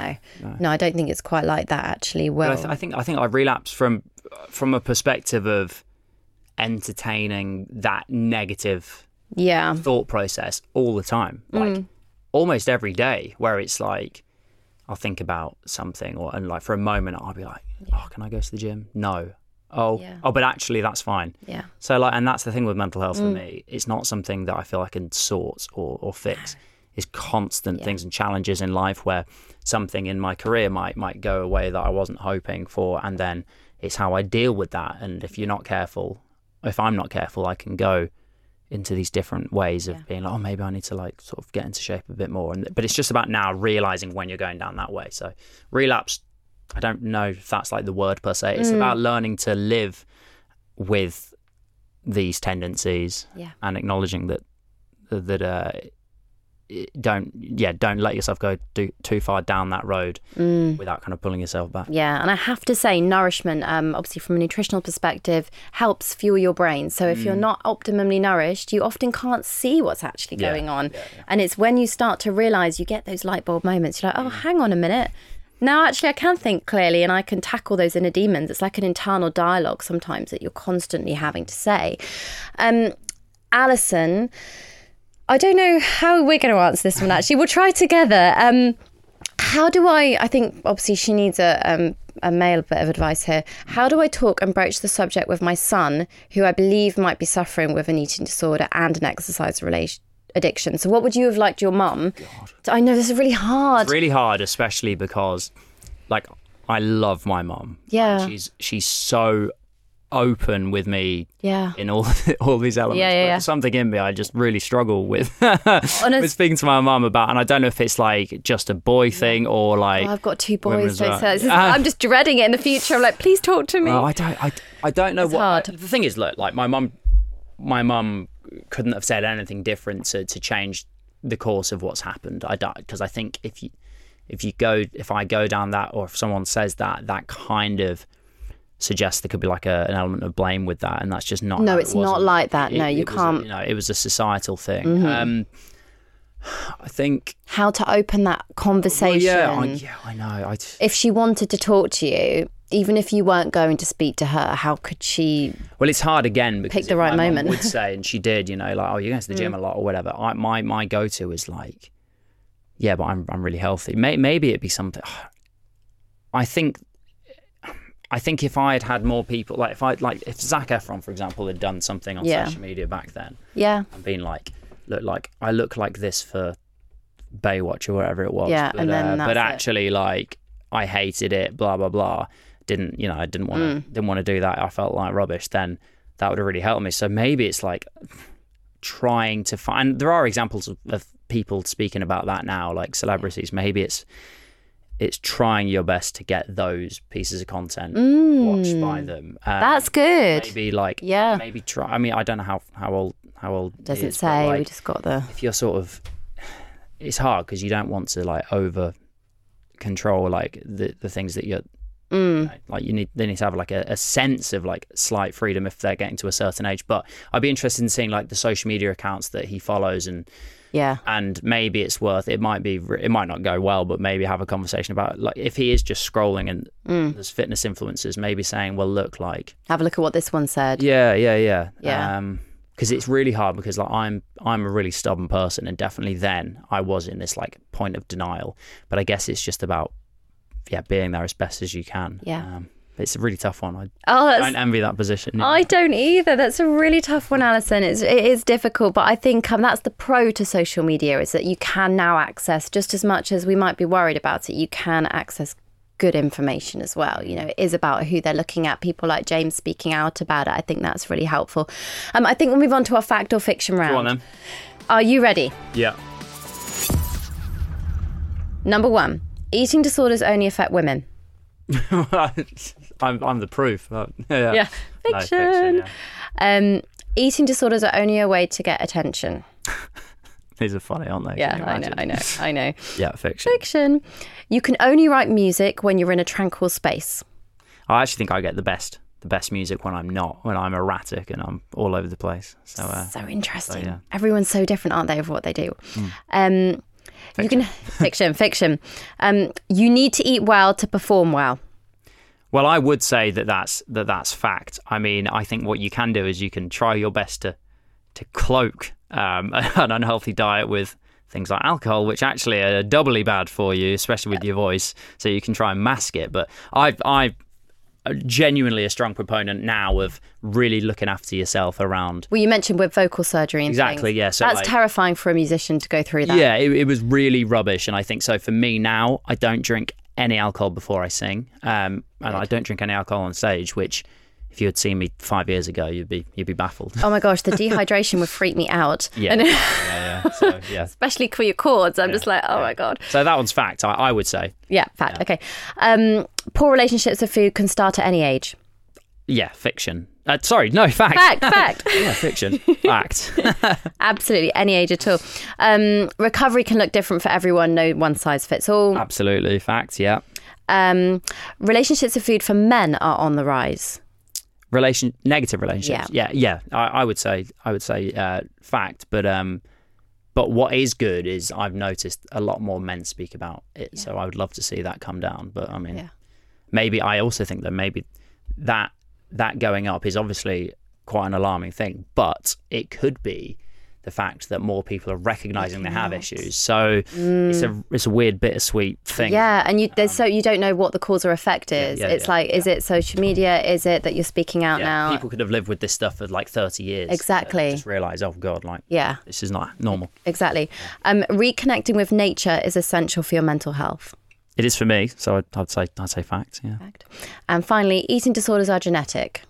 I don't think it's quite like that, actually. Well, I think I relapsed from a perspective of entertaining that negative thought process all the time, like almost every day, where it's like I'll think about something, and like for a moment I'll be like, oh, can I go to the gym? No. Oh, but actually that's fine. Yeah. So and that's the thing with mental health for me. It's not something that I feel I can sort or fix. It's constant things and challenges in life where something in my career might go away that I wasn't hoping for, and then it's how I deal with that. And if I'm not careful, I can go into these different ways of being like, oh, maybe I need to like sort of get into shape a bit more. But it's just about now realizing when you're going down that way. So relapse, I don't know if that's like the word per se. It's about learning to live with these tendencies and acknowledging that don't let yourself go too far down that road without kind of pulling yourself back. Yeah, and I have to say, nourishment, obviously from a nutritional perspective, helps fuel your brain. So if you're not optimally nourished, you often can't see what's actually going on. Yeah. And it's when you start to realise, you get those light bulb moments, you're like, oh, hang on a minute. Now, actually, I can think clearly and I can tackle those inner demons. It's like an internal dialogue sometimes that you're constantly having to say. Alison, I don't know how we're going to answer this one, actually. We'll try together. How do I think, obviously, she needs a male bit of advice here. How do I talk and broach the subject with my son, who I believe might be suffering with an eating disorder and an exercise addiction? So what would you have liked your mum? I know this is really hard. It's really hard, especially because, like, I love my mum. Yeah. She's so open with me in all these elements. But something in me I just really struggle with with speaking to my mum about, and I don't know if it's like just a boy thing or like I've got two boys, I'm just dreading it in the future. I'm like, please talk to me. Well, I don't know. It's hard. The thing is, look, like my mum couldn't have said anything different to change the course of what's happened. Because I think if I go down that, or if someone says that kind of suggests there could be like an element of blame with that, and that's just not. No, it's not like that. No, you can't. It was a societal thing. I think how to open that conversation. Well, I know. If she wanted to talk to you, even if you weren't going to speak to her, how could she? Well, it's hard again because pick the right moment. Mum would say, and she did, like, oh, you're going to the gym a lot or whatever. My go-to is like, yeah, but I'm really healthy. Maybe it'd be something. I think if I had more people, like if Zac Efron, for example, had done something on social media back then, and been like, look, I look like this for Baywatch or whatever it was, but actually, like, I hated it, blah blah blah. I didn't want to do that. I felt like rubbish. Then that would have really helped me. So maybe it's like trying to find. There are examples of people speaking about that now, like celebrities. Maybe it's trying your best to get those pieces of content watched by them. That's good. Maybe like, yeah. Maybe try. I mean, I don't know how old Does he it is, say? like, We just got the. if you're sort of, it's hard because you don't want to like over control like the things that you're. Like they need to have like a sense of like slight freedom if they're getting to a certain age. But I'd be interested in seeing like the social media accounts that he follows and maybe it's worth it might not go well, but maybe have a conversation about like if he is just scrolling and there's fitness influencers, maybe saying, well, look, like Have a look at what this one said. Yeah. Because it's really hard because like I'm a really stubborn person, and definitely then I was in this like point of denial. But I guess it's just about being there as best as you can. It's a really tough one. I don't envy that position. I don't either. That's a really tough one, Alison. It is difficult, but I think that's the pro to social media, is that you can now access, just as much as we might be worried about it, you can access good information as well. You know, it is about who they're looking at. People like James speaking out about it. I think that's really helpful. I think we'll move on to our fact or fiction round. Go on then. Are you ready? Yeah. Number 1. Eating disorders only affect women. I'm the proof. Fiction. No, fiction, yeah. Eating disorders are only a way to get attention. These are funny, aren't they? Yeah, I know. Yeah, fiction. Fiction. You can only write music when you're in a tranquil space. I actually think I get the best music when I'm erratic and I'm all over the place. So interesting. So, yeah. Everyone's so different, aren't they, of what they do? You can fiction. You need to eat well to perform well. Well, I would say that's fact. I mean, I think what you can do is you can try your best to cloak an unhealthy diet with things like alcohol, which actually are doubly bad for you, especially with your voice. So you can try and mask it. But I'm genuinely a strong proponent now of really looking after yourself around. Well, you mentioned with vocal surgery and exactly, things. Yeah. So that's terrifying for a musician to go through that. Yeah, it was really rubbish, and I think so. For me now, I don't drink any alcohol before I sing, and I don't drink any alcohol on stage, which if you had seen me 5 years ago, you'd be baffled. Oh my gosh, the dehydration would freak me out. Yeah. So, yeah. Especially for your chords, I'm just like, oh my God. So that one's fact, I would say. Yeah, fact. Yeah. Okay. Poor relationships with food can start at any age. Yeah, fiction. Sorry, no, fact. Fact. Yeah, fiction. Fact. Absolutely, any age at all. Recovery can look different for everyone. No one size fits all. Absolutely, fact. Yeah. Relationships with food for men are on the rise. Negative relationships. Yeah. I would say fact, but what is good is I've noticed a lot more men speak about it. Yeah. So I would love to see that come down. But I mean, maybe I also think that maybe that going up is obviously quite an alarming thing, but it could be the fact that more people are recognizing they have issues. So it's a weird bittersweet thing. Yeah, and you don't know what the cause or effect is. Is it social media? Is it that you're speaking out now? People could have lived with this stuff for like 30 years. Exactly. Just realize, oh God, this is not normal. Exactly. Reconnecting with nature is essential for your mental health. It is for me, so I'd say fact. Yeah. Fact. And finally, eating disorders are genetic.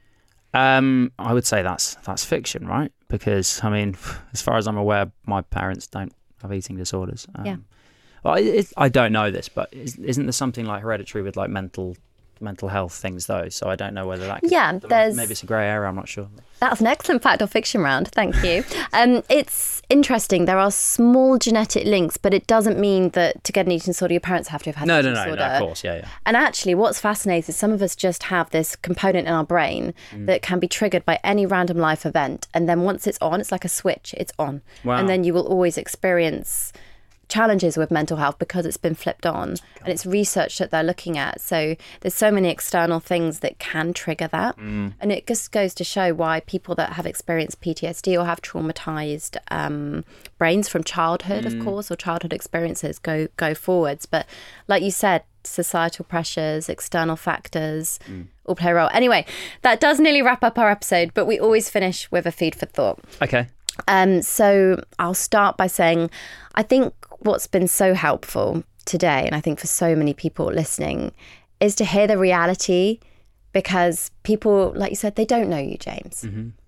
I would say that's fiction, right? Because I mean, as far as I'm aware, my parents don't have eating disorders. Well, I don't know this, but isn't there something like hereditary with like mental health things though? So I don't know whether that. Maybe it's a grey area. I'm not sure. That's an excellent fact or fiction round. Thank you. It's interesting. There are small genetic links, but it doesn't mean that to get an eating disorder, your parents have to have had an eating disorder. No, of course, yeah. And actually, what's fascinating is some of us just have this component in our brain that can be triggered by any random life event, and then once it's on, it's like a switch. It's on, and then you will always experience challenges with mental health because it's been flipped on. And it's research that they're looking at. So there's so many external things that can trigger that. And it just goes to show why people that have experienced PTSD or have traumatized brains from childhood, of course, or childhood experiences go forwards. But like you said, societal pressures, external factors all play a role. Anyway, that does nearly wrap up our episode, but we always finish with a food for thought. Okay. So I'll start by saying, I think what's been so helpful today, and I think for so many people listening, is to hear the reality, because people, like you said, they don't know you, James.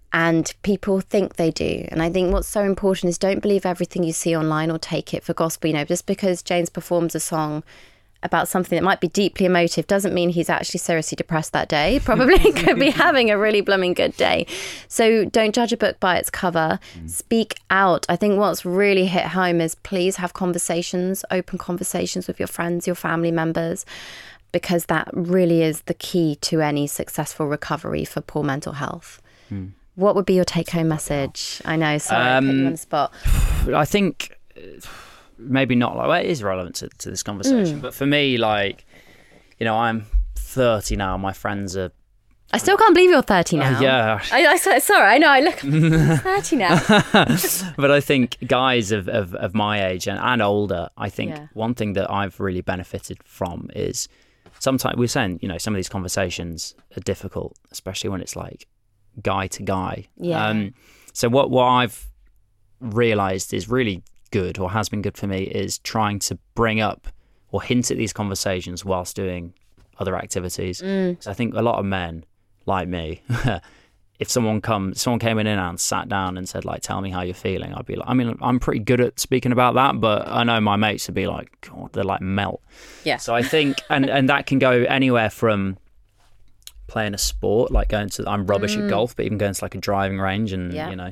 And people think they do. And I think what's so important is don't believe everything you see online or take it for gospel. You know, just because James performs a song about something that might be deeply emotive doesn't mean he's actually seriously depressed that day. He probably could be having a really blooming good day. So don't judge a book by its cover. Speak out. I think what's really hit home is please have conversations, open conversations with your friends, your family members, because that really is the key to any successful recovery for poor mental health. What would be your take-home message? I know, sorry, I put you on the spot. I think maybe not like, well, it is relevant to this conversation, but for me, like, you know, I'm 30 now. My friends are... I still can't believe you're 30 now. Yeah. Sorry, I know, I look 30 now. But I think guys of my age and older, I think one thing that I've really benefited from is sometimes we're saying, you know, some of these conversations are difficult, especially when it's like guy to guy. So what I've realized is really good, or has been good for me, is trying to bring up or hint at these conversations whilst doing other activities. So I think a lot of men like me, if someone came in and sat down and said, like, tell me how you're feeling, I'd be like, I mean, I'm pretty good at speaking about that, but I know my mates would be like, God, they're like melt. So I think and that can go anywhere from playing a sport, like I'm rubbish at golf, but even going to like a driving range and you know,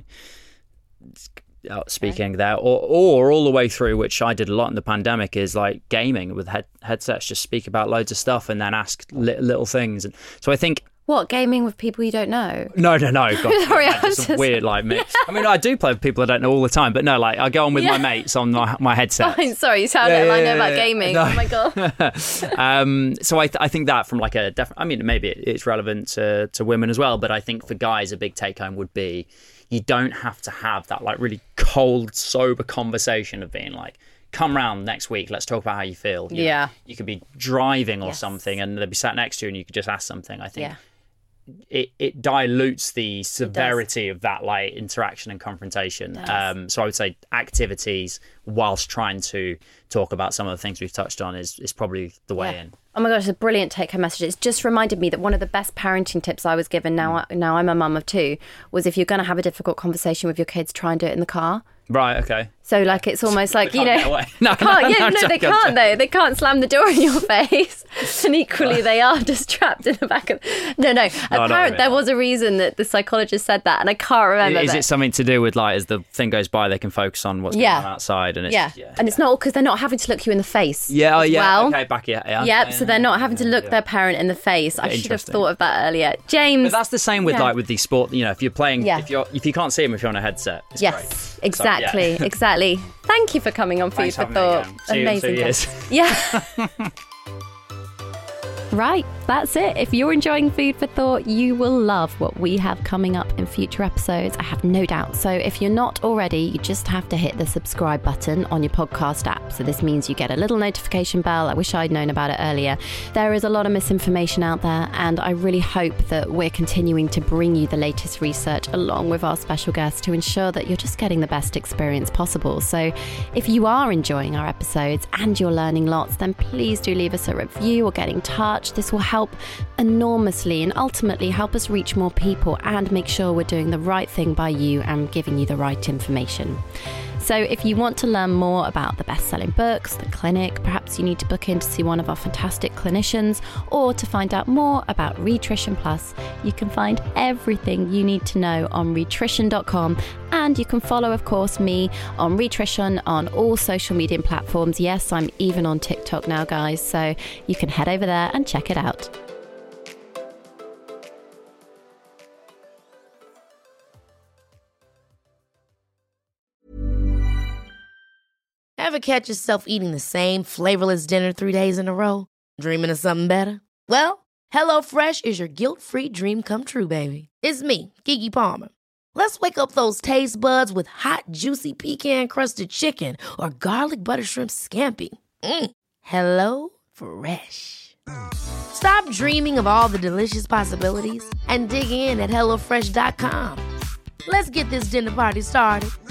speaking there, or all the way through, which I did a lot in the pandemic, is like gaming with headsets, just speak about loads of stuff and then ask little things. And so I think... What, gaming with people you don't know? No. God, Sorry, it's a weird like mix. I mean, I do play with people I don't know all the time, but no, like I go on with my mates on my headset. Fine, sorry, you sound like I know about gaming. No. Oh my God. So I think that from like I mean, maybe it's relevant to women as well, but I think for guys, a big take home would be, you don't have to have that like really cold, sober conversation of being like, come round next week, let's talk about how you feel. You know, you could be driving or something and they'd be sat next to you and you could just ask something. I think it dilutes the severity of that like interaction and confrontation. So I would say activities whilst trying to talk about some of the things we've touched on is probably the way in. Oh my gosh, it's a brilliant take-home message. It's just reminded me that one of the best parenting tips I was given, now I'm a mum of two, was if you're going to have a difficult conversation with your kids, try and do it in the car. Right, okay. So, like, it's almost like, you know... they can't, they can't, though. They can't slam the door in your face. And equally, they are just trapped in the back of... No. Apparently, there was a reason that the psychologist said that, and I can't remember. Is it something to do with, like, as the thing goes by, they can focus on what's going on outside? And it's, and it's not because they're not having to look you in the face. Okay, back here. So they're not having to look their parent in the face. I should have thought of that earlier. James... But that's the same with, like, with the sport, you know, if you're playing... If you can't see them if you're on a headset, it's great. Exactly. Thank you for coming on Food for Thought. Amazing. Yeah. Right, that's it. If you're enjoying Food for Thought, you will love what we have coming up in future episodes, I have no doubt. So if you're not already, you just have to hit the subscribe button on your podcast app. So this means you get a little notification bell. I wish I'd known about it earlier. There is a lot of misinformation out there, and I really hope that we're continuing to bring you the latest research along with our special guests to ensure that you're just getting the best experience possible. So if you are enjoying our episodes and you're learning lots, then please do leave us a review or get in touch. This will help enormously and ultimately help us reach more people and make sure we're doing the right thing by you and giving you the right information. So if you want to learn more about the best-selling books, the clinic, perhaps you need to book in to see one of our fantastic clinicians, or to find out more about Rhitrition Plus, you can find everything you need to know on rhitrition.com. And you can follow, of course, me on Rhitrition on all social media platforms. Yes, I'm even on TikTok now, guys, so you can head over there and check it out. Ever catch yourself eating the same flavorless dinner 3 days in a row? Dreaming of something better? Well, HelloFresh is your guilt-free dream come true, baby. It's me, Keke Palmer. Let's wake up those taste buds with hot, juicy pecan-crusted chicken or garlic butter shrimp scampi. Hello Fresh. Stop dreaming of all the delicious possibilities and dig in at HelloFresh.com. Let's get this dinner party started.